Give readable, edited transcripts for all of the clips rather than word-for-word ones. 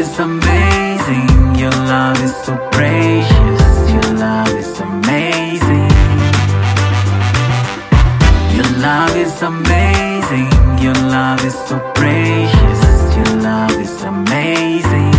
is amazing. Your love is so precious. Your love is amazing. Your love is amazing. Your love is so precious. Your love is amazing.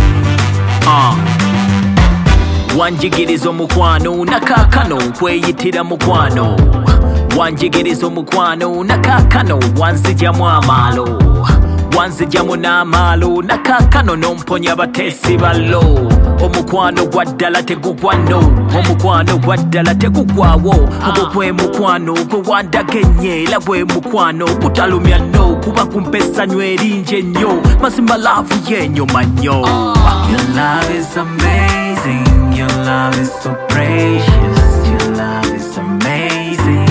Wanjigiriza omukwano nakakano nkweyitira mukwano. Wanjigiriza omukwano nakakano wanzigyamu amaalo. Wanzigyamu n'amaalo nakakano nomponya abateesi ballo. Omukwano gwa ddala tegugwa no. Omukwano gwa ddala tegugwawo. Ogwo gwe mukwano gwe wandagenye era gwe mukwano gutalumya no. Kuba kumpa essanyu eringi ennyo mazima laavu y'ennyuma nnyo. Your love is amazing. Your love is so precious. Your love is amazing.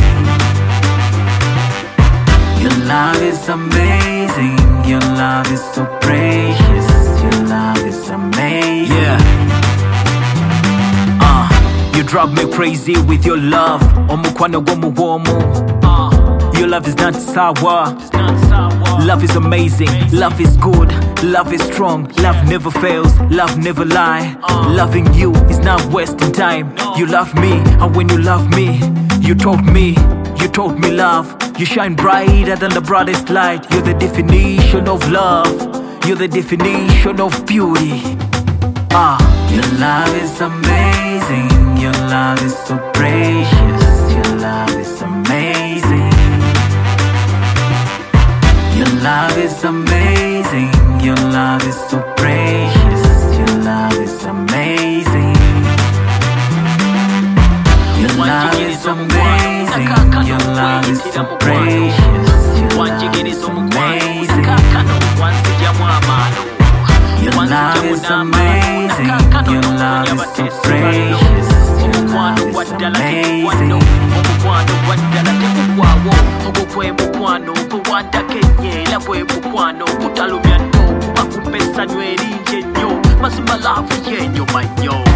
Your love is amazing. Your love is so precious. Your love is amazing. You drive me crazy with your love. Omukwano gwomuwomu. Your love is not sour. Love is amazing. Love is good. Love is strong. Love never fails. Love never lie. Loving you is not wasting time. You love me, and when you love me, you taught me love. You shine brighter than the brightest light. You're the definition of love. You're the definition of beauty. Your love is amazing. Your love is so precious. Your love is amazing. Your love is amazing. Your love is so precious. Your love is amazing. Your love is amazing. Your love is so precious. Your love is amazing. Your love is amazing. Your love is so precious. Your love is amazing. Ogwo gwe mukwano gwe wandagenye era gwe mukwano gutalumya no. Kuba kumpa essanyu eringi ennyo mazima laavu y'ennyuma nnyo.